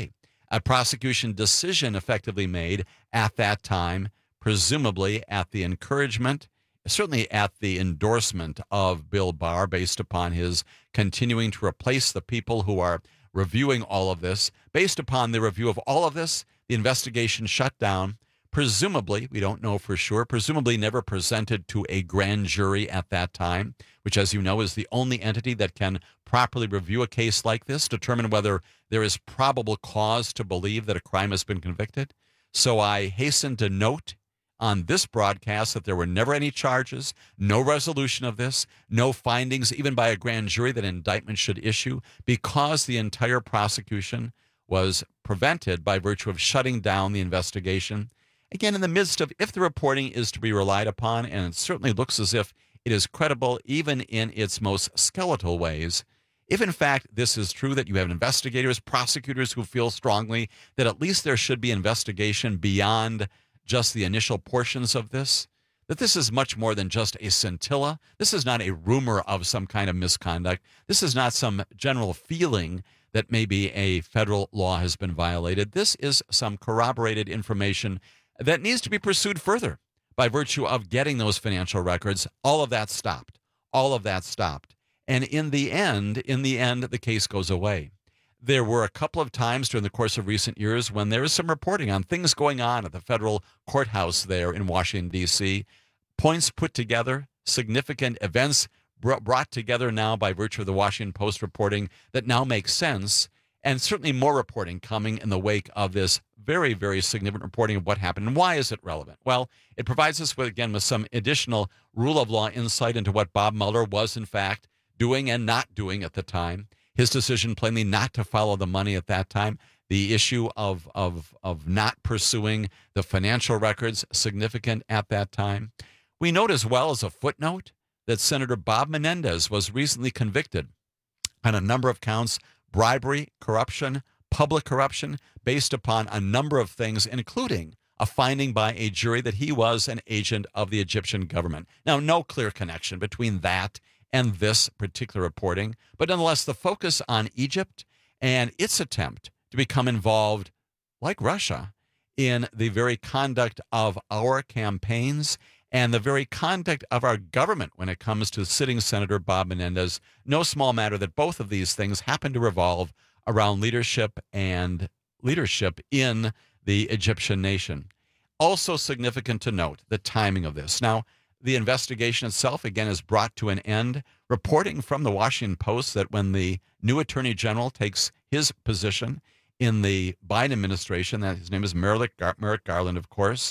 a prosecution decision effectively made at that time, presumably at the encouragement, certainly at the endorsement of Bill Barr, based upon his continuing to replace the people who are reviewing all of this. Based upon the review of all of this, the investigation shut down. Presumably, we don't know for sure, presumably never presented to a grand jury at that time, which, as you know, is the only entity that can properly review a case like this, determine whether there is probable cause to believe that a crime has been convicted. So I hasten to note on this broadcast that there were never any charges, no resolution of this, no findings even by a grand jury that an indictment should issue, because the entire prosecution was prevented by virtue of shutting down the investigation. Again, in the midst of, if the reporting is to be relied upon, and it certainly looks as if it is credible even in its most skeletal ways, if in fact this is true, that you have investigators, prosecutors who feel strongly that at least there should be investigation beyond just the initial portions of this, that this is much more than just a scintilla. This is not a rumor of some kind of misconduct. This is not some general feeling that maybe a federal law has been violated. This is some corroborated information that needs to be pursued further by virtue of getting those financial records. All of that stopped. All of that stopped. And in the end, in the end, the case goes away. There were a couple of times during the course of recent years when there was some reporting on things going on at the federal courthouse there in Washington, D C, points put together, significant events brought together now by virtue of the Washington Post reporting that now makes sense, and certainly more reporting coming in the wake of this very, very significant reporting of what happened. And why is it relevant? Well, it provides us with, again, with some additional rule of law insight into what Bob Mueller was, in fact, doing and not doing at the time. His decision plainly not to follow the money at that time. The issue of, of, of not pursuing the financial records, significant at that time. We note as well as a footnote that Senator Bob Menendez was recently convicted on a number of counts: bribery, corruption, public corruption, based upon a number of things, including a finding by a jury that he was an agent of the Egyptian government. Now, no clear connection between that and this particular reporting, but nonetheless, the focus on Egypt and its attempt to become involved, like Russia, in the very conduct of our campaigns and the very conduct of our government when it comes to sitting Senator Bob Menendez. No small matter that both of these things happen to revolve around leadership and leadership in the Egyptian nation. Also significant to note the timing of this. Now, the investigation itself, again, is brought to an end. Reporting from the Washington Post that when the new Attorney General takes his position in the Biden administration, that his name is Merrick, Gar- Merrick Garland, of course,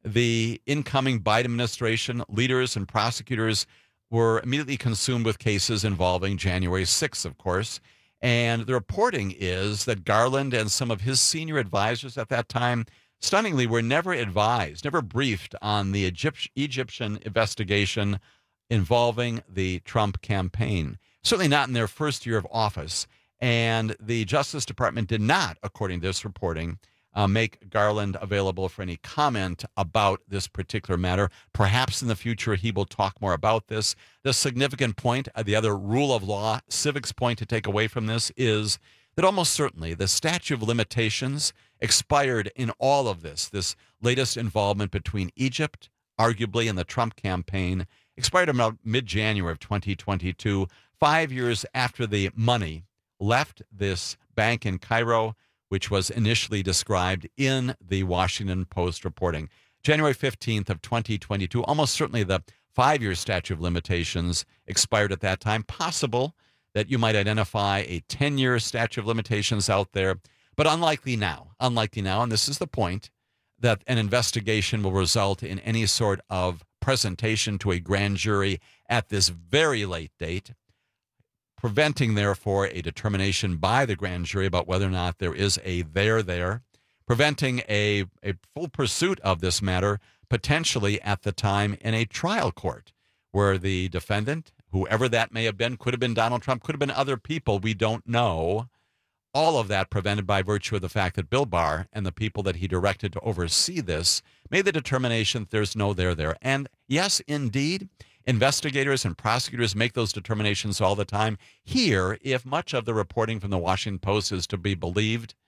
the incoming Biden administration leaders and prosecutors were immediately consumed with cases involving January sixth, of course. And the reporting is that Garland and some of his senior advisors at that time, stunningly, were never advised, never briefed on the Egypt- Egyptian investigation involving the Trump campaign. Certainly not in their first year of office. And the Justice Department did not, according to this reporting, uh, make Garland available for any comment about this particular matter. Perhaps in the future he will talk more about this. The significant point, uh, the other rule of law, civics point to take away from this is that almost certainly the statute of limitations expired in all of this. This latest involvement between Egypt, arguably, and the Trump campaign expired about mid-January of twenty twenty-two, five years after the money left this bank in Cairo, which was initially described in the Washington Post reporting. January fifteenth of twenty twenty-two, almost certainly the five-year statute of limitations expired at that time. Possible that you might identify a ten-year statute of limitations out there, but unlikely now. Unlikely now, and this is the point, that an investigation will result in any sort of presentation to a grand jury at this very late date, preventing, therefore, a determination by the grand jury about whether or not there is a there there, preventing a, a full pursuit of this matter, potentially at the time in a trial court, where the defendant, whoever that may have been, could have been Donald Trump, could have been other people, we don't know. All of that prevented by virtue of the fact that Bill Barr and the people that he directed to oversee this made the determination that there's no there there. And yes, indeed, investigators and prosecutors make those determinations all the time. Here, if much of the reporting from the Washington Post is to be believed,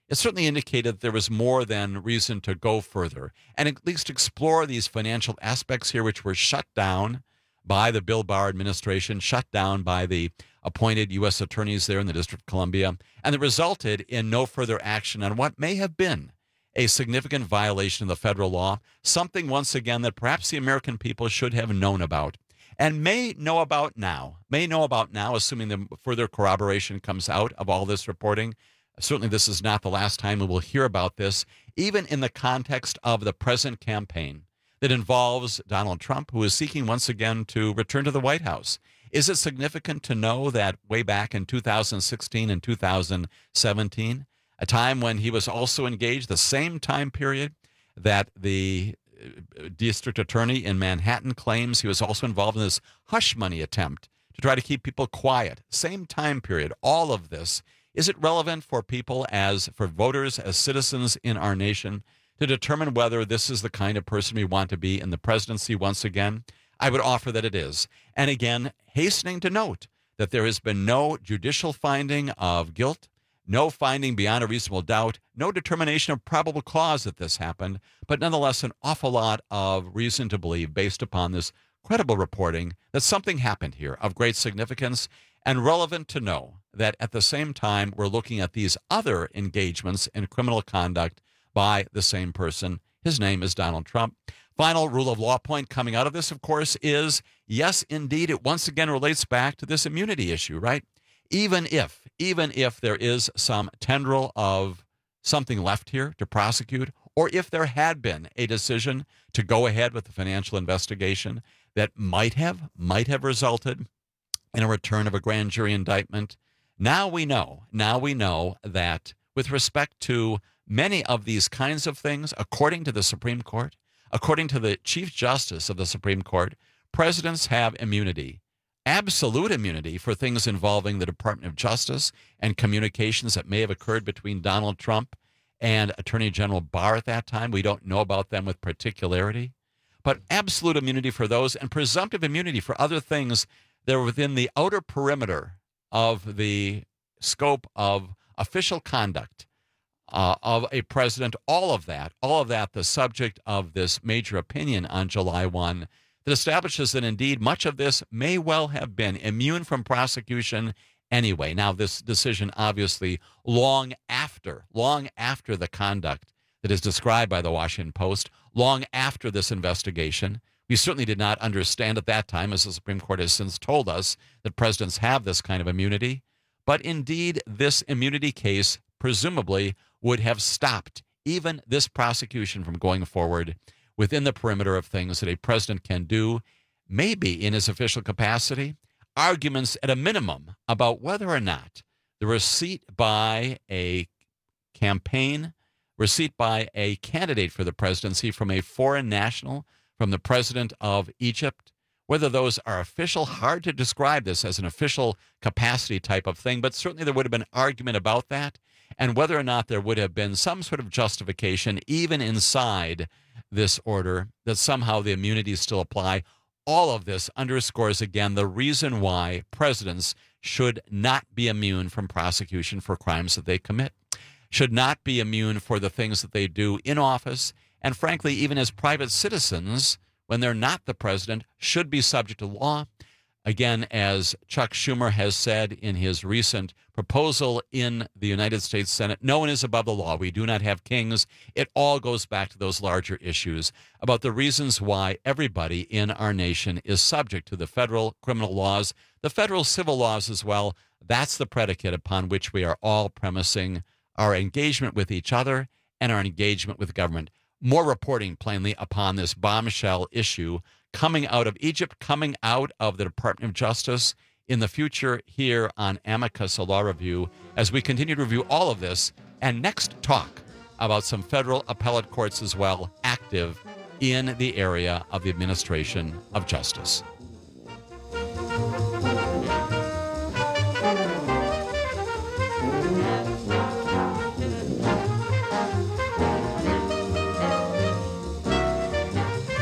it certainly indicated there was more than reason to go further and at least explore these financial aspects here, which were shut down by the Bill Barr administration, shut down by the appointed U S attorneys there in the District of Columbia, and that resulted in no further action on what may have been a significant violation of the federal law, something, once again, that perhaps the American people should have known about and may know about now, may know about now, assuming the further corroboration comes out of all this reporting. Certainly this is not the last time we will hear about this, even in the context of the present campaign that involves Donald Trump, who is seeking once again to return to the White House. Is it significant to know that way back in two thousand sixteen and two thousand seventeen, a time when he was also engaged, the same time period that the district attorney in Manhattan claims he was also involved in this hush money attempt to try to keep people quiet, same time period, all of this. Is it relevant for people, as for voters, as citizens in our nation, to determine whether this is the kind of person we want to be in the presidency once again? I would offer that it is. And again, hastening to note that there has been no judicial finding of guilt, no finding beyond a reasonable doubt, no determination of probable cause that this happened, but nonetheless an awful lot of reason to believe, based upon this credible reporting, that something happened here of great significance, and relevant to know that at the same time we're looking at these other engagements in criminal conduct by the same person. His name is Donald Trump. Final rule of law point coming out of this, of course, is, yes, indeed, it once again relates back to this immunity issue, right? Even if, even if there is some tendril of something left here to prosecute, or if there had been a decision to go ahead with the financial investigation that might have, might have resulted in a return of a grand jury indictment, now we know, now we know that with respect to many of these kinds of things, according to the Supreme Court, according to the Chief Justice of the Supreme Court, presidents have immunity, absolute immunity, for things involving the Department of Justice and communications that may have occurred between Donald Trump and Attorney General Barr at that time. We don't know about them with particularity, but absolute immunity for those, and presumptive immunity for other things that are within the outer perimeter of the scope of official conduct uh, of a president. All of that, all of that, the subject of this major opinion on July first that establishes that indeed much of this may well have been immune from prosecution anyway. Now, this decision obviously long after, long after the conduct that is described by the Washington Post, long after this investigation. We certainly did not understand at that time, as the Supreme Court has since told us, that presidents have this kind of immunity. But indeed, this immunity case presumably would have stopped even this prosecution from going forward within the perimeter of things that a president can do, maybe in his official capacity. Arguments at a minimum about whether or not the receipt by a campaign, receipt by a candidate for the presidency from a foreign national, from the president of Egypt, whether those are official. Hard to describe this as an official capacity type of thing, but certainly there would have been argument about that, and whether or not there would have been some sort of justification, even inside this order, that somehow the immunities still apply. All of this underscores again the reason why presidents should not be immune from prosecution for crimes that they commit, should not be immune for the things that they do in office, and frankly, even as private citizens, when they're not the president, should be subject to law. Again, as Chuck Schumer has said in his recent proposal in the United States Senate, no one is above the law. We do not have kings. It all goes back to those larger issues about the reasons why everybody in our nation is subject to the federal criminal laws, the federal civil laws as well. That's the predicate upon which we are all premising our engagement with each other and our engagement with government. More reporting, plainly, upon this bombshell issue coming out of Egypt, coming out of the Department of Justice in the future here on Amicus, a Law Review, as we continue to review all of this, and next talk about some federal appellate courts as well active in the area of the administration of justice.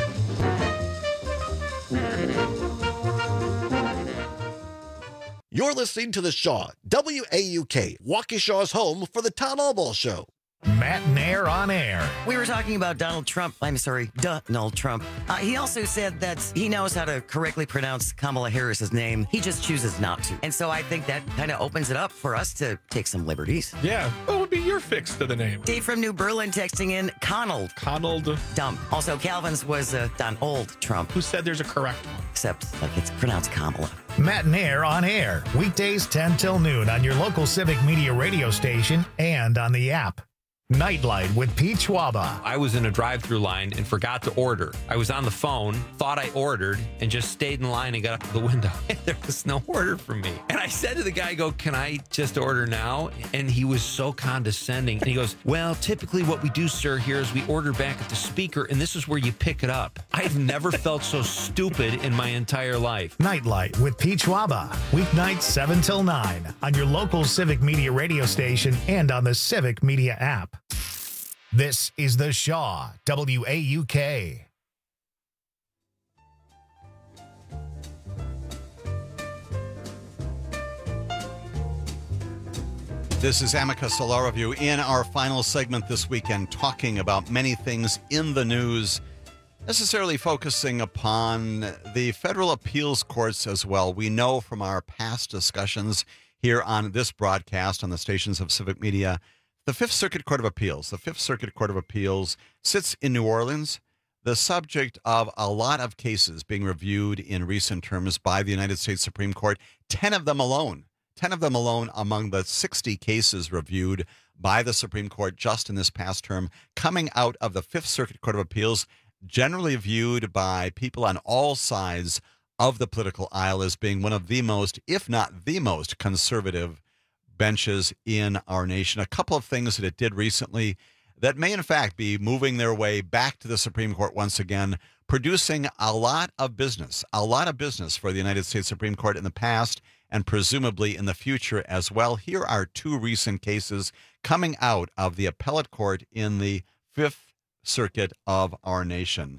You're You're listening to The Shaw, W A U K, Waukesha's home for the Tom Albaugh Show. Matt Nair on air. We were talking about Donald Trump. I'm sorry, Donald Trump. Uh, he also said that he knows how to correctly pronounce Kamala Harris's name. He just chooses not to. And so I think that kind of opens it up for us to take some liberties. Yeah. What would be your fix to the name? Dave from New Berlin texting in Conald. Conald. Dump. Also, Calvin's was uh, Donald Trump. Who said there's a correct one? Except, like, it's pronounced Kamala. Matt Nair on air. Weekdays ten till noon on your local Civic Media radio station and on the app. Nightlight with Pete Schwaba. I was in a drive-thru line and forgot to order. I was on the phone, thought I ordered, and just stayed in line and got up to the window. There was no order for me. And I said to the guy, I go, can I just order now? And he was so condescending. And he goes, well, typically what we do, sir, here is we order back at the speaker, and this is where you pick it up. I've never felt so stupid in my entire life. Nightlight with Pete Schwaba. Weeknights seven till nine on your local Civic Media radio station and on the Civic Media app. This is The Shaw, W A U K. This is Amicus, a law review, in our final segment this weekend, talking about many things in the news, necessarily focusing upon the federal appeals courts as well. We know from our past discussions here on this broadcast on the stations of Civic Media, the Fifth Circuit Court of Appeals, the Fifth Circuit Court of Appeals sits in New Orleans, the subject of a lot of cases being reviewed in recent terms by the United States Supreme Court, ten of them alone, ten of them alone among the sixty cases reviewed by the Supreme Court just in this past term, coming out of the Fifth Circuit Court of Appeals, generally viewed by people on all sides of the political aisle as being one of the most, if not the most, conservative benches in our nation. A couple of things that it did recently that may in fact be moving their way back to the Supreme Court once again, producing a lot of business, a lot of business for the United States Supreme Court in the past and presumably in the future as well. Here are two recent cases coming out of the appellate court in the Fifth Circuit of our nation.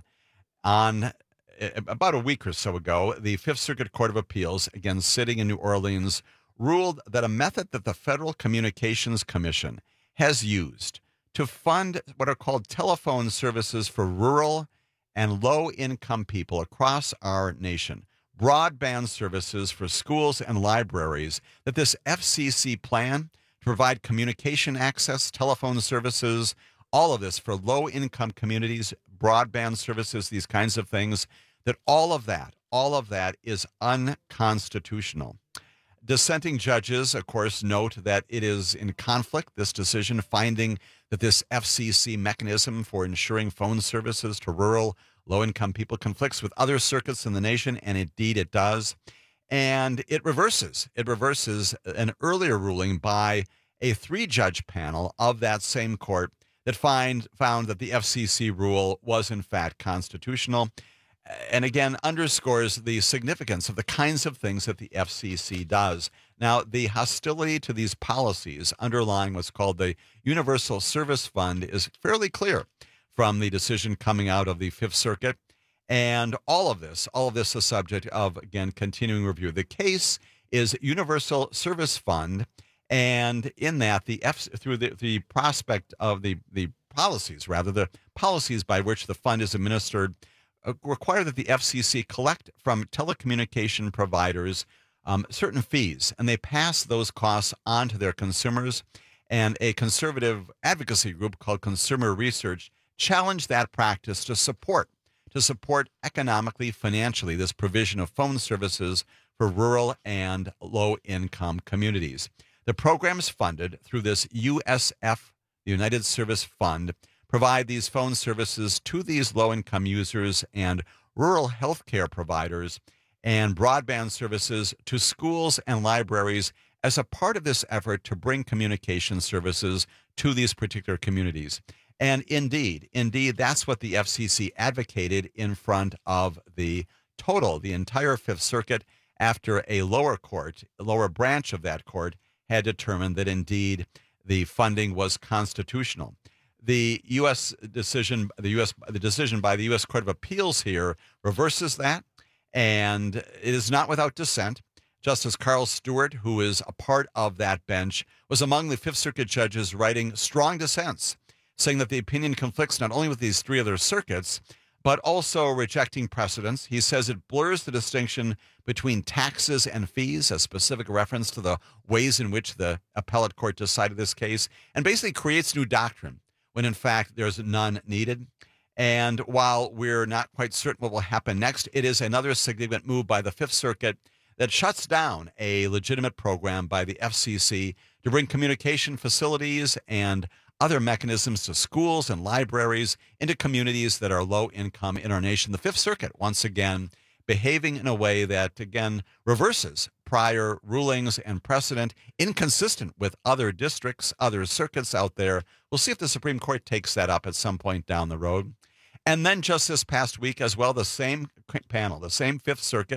On about a week or so ago, the Fifth Circuit Court of Appeals, again sitting in New Orleans, ruled that a method that the Federal Communications Commission has used to fund what are called telephone services for rural and low-income people across our nation, broadband services for schools and libraries, that this F C C plan to provide communication access, telephone services, all of this for low-income communities, broadband services, these kinds of things, that all of that, all of that is unconstitutional. Dissenting judges, of course, note that it is in conflict, this decision, finding that this F C C mechanism for ensuring phone services to rural, low-income people conflicts with other circuits in the nation, and indeed it does. And it reverses. It reverses an earlier ruling by a three-judge panel of that same court that find, found that the F C C rule was, in fact, constitutional. And again, underscores the significance of the kinds of things that the F C C does. Now, the hostility to these policies underlying what's called the Universal Service Fund is fairly clear from the decision coming out of the Fifth Circuit. And all of this, all of this is subject of, again, continuing review. The case is Universal Service Fund, and in that, the F through the, the prospect of the, the policies, rather, the policies by which the fund is administered, require that the F C C collect from telecommunication providers um, certain fees, and they pass those costs on to their consumers. And a conservative advocacy group called Consumer Research challenged that practice to support, to support economically, financially, this provision of phone services for rural and low-income communities. The programs funded through this U S F, the United Service Fund, provide these phone services to these low-income users and rural health care providers and broadband services to schools and libraries as a part of this effort to bring communication services to these particular communities. And indeed, indeed, that's what the F C C advocated in front of the total, the entire Fifth Circuit, after a lower court, a lower branch of that court, had determined that indeed the funding was constitutional. The U S decision, the U S the decision by the U S Court of Appeals here reverses that, and it is not without dissent. Justice Carl Stewart, who is a part of that bench, was among the Fifth Circuit judges writing strong dissents, saying that the opinion conflicts not only with these three other circuits, but also rejecting precedents. He says it blurs the distinction between taxes and fees, a specific reference to the ways in which the appellate court decided this case, and basically creates new doctrine when, in fact, there's none needed. And while we're not quite certain what will happen next, it is another significant move by the Fifth Circuit that shuts down a legitimate program by the F C C to bring communication facilities and other mechanisms to schools and libraries into communities that are low income in our nation. The Fifth Circuit, once again, behaving in a way that, again, reverses prior rulings and precedent, inconsistent with other districts, other circuits out there. We'll see if the Supreme Court takes that up at some point down the road. And then just this past week as well, the same panel, the same Fifth Circuit,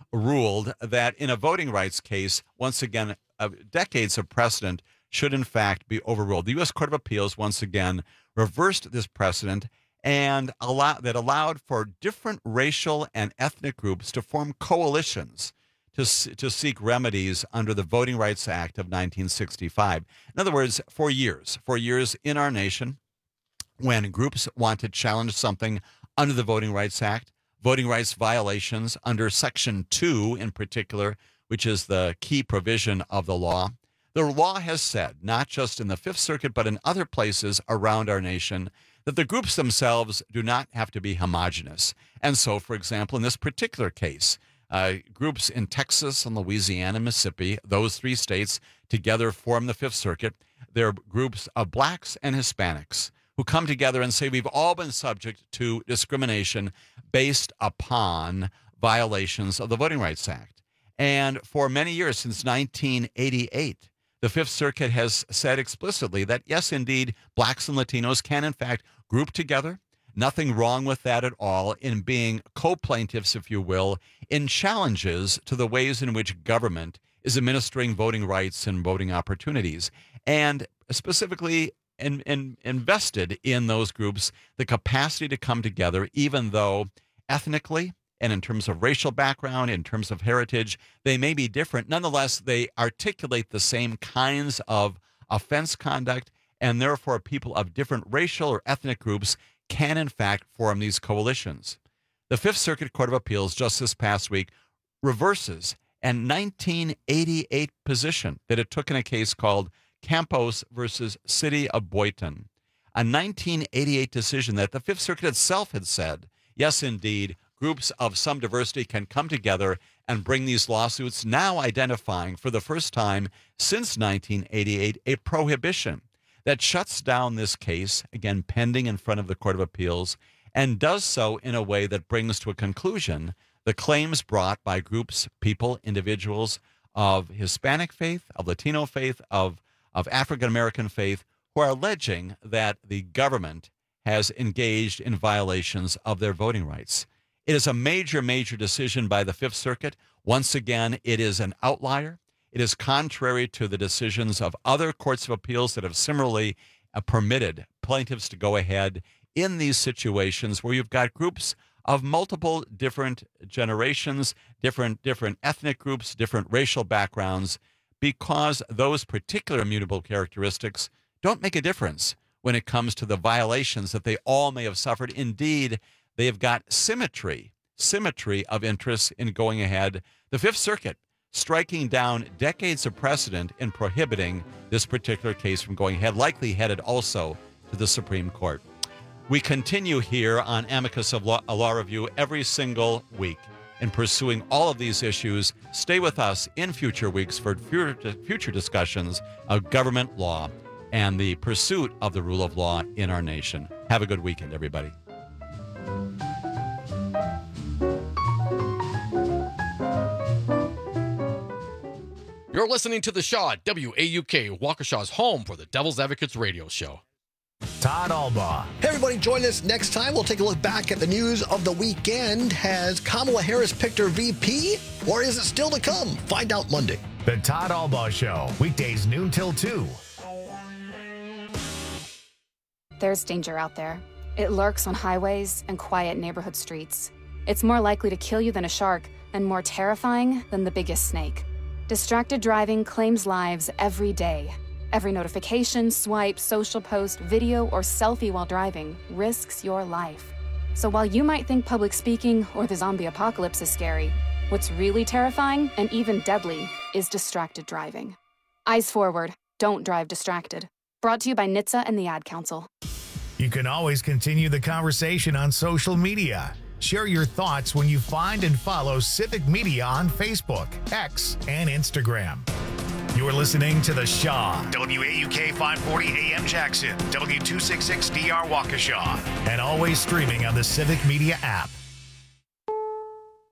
ruled that in a voting rights case, once again, uh, decades of precedent should in fact be overruled. The U S Court of Appeals once again reversed this precedent and allow, that allowed for different racial and ethnic groups to form coalitions to, to seek remedies under the Voting Rights Act of nineteen sixty-five. In other words, for years, for years in our nation, when groups want to challenge something under the Voting Rights Act, voting rights violations under Section two in particular, which is the key provision of the law, the law has said, not just in the Fifth Circuit, but in other places around our nation, that the groups themselves do not have to be homogenous. And so, for example, in this particular case, uh, groups in Texas and Louisiana and Mississippi, those three states together form the Fifth Circuit. They're groups of blacks and Hispanics who come together and say we've all been subject to discrimination based upon violations of the Voting Rights Act. And for many years, since nineteen eighty-eight, the Fifth Circuit has said explicitly that, yes, indeed, blacks and Latinos can, in fact, group together. Nothing wrong with that at all in being co-plaintiffs, if you will, in challenges to the ways in which government is administering voting rights and voting opportunities. And specifically in, in, invested in those groups the capacity to come together, even though ethnically, and in terms of racial background, in terms of heritage, they may be different. Nonetheless, they articulate the same kinds of offense conduct, and therefore people of different racial or ethnic groups can, in fact, form these coalitions. The Fifth Circuit Court of Appeals just this past week reverses a nineteen eighty-eight position that it took in a case called Campos versus City of Boynton, a nineteen eighty-eight decision that the Fifth Circuit itself had said, yes, indeed, groups of some diversity can come together and bring these lawsuits, now identifying for the first time since nineteen eighty-eight a prohibition that shuts down this case, again, pending in front of the Court of Appeals, and does so in a way that brings to a conclusion the claims brought by groups, people, individuals of Hispanic faith, of Latino faith, of, of African-American faith, who are alleging that the government has engaged in violations of their voting rights. It is a major, major decision by the Fifth Circuit. Once again, it is an outlier. It is contrary to the decisions of other courts of appeals that have similarly uh, permitted plaintiffs to go ahead in these situations where you've got groups of multiple different generations, different, different ethnic groups, different racial backgrounds, because those particular immutable characteristics don't make a difference when it comes to the violations that they all may have suffered. Indeed, they have got symmetry, symmetry of interests in going ahead. The Fifth Circuit striking down decades of precedent in prohibiting this particular case from going ahead, likely headed also to the Supreme Court. We continue here on Amicus of Law, a Law Review every single week in pursuing all of these issues. Stay with us in future weeks for future discussions of government law and the pursuit of the rule of law in our nation. Have a good weekend, everybody. You're listening to The Shaw at W A U K, Waukesha's home for the Devil's Advocates radio show. Todd Albaugh. Hey, everybody, join us next time. We'll take a look back at the news of the weekend. Has Kamala Harris picked her V P, or is it still to come? Find out Monday. The Todd Albaugh Show, weekdays noon till two. There's danger out there. It lurks on highways and quiet neighborhood streets. It's more likely to kill you than a shark and more terrifying than the biggest snake. Distracted driving claims lives every day. Every notification, swipe, social post, video, or selfie while driving risks your life. So while you might think public speaking or the zombie apocalypse is scary, what's really terrifying and even deadly is distracted driving. Eyes forward. Don't drive distracted. Brought to you by N H T S A and the Ad Council. You can always continue the conversation on social media. Share your thoughts when you find and follow Civic Media on Facebook, X, and Instagram. You're listening to The Shaw, W A U K five forty A M Jackson, W two sixty-six D R Waukesha, and always streaming on the Civic Media app.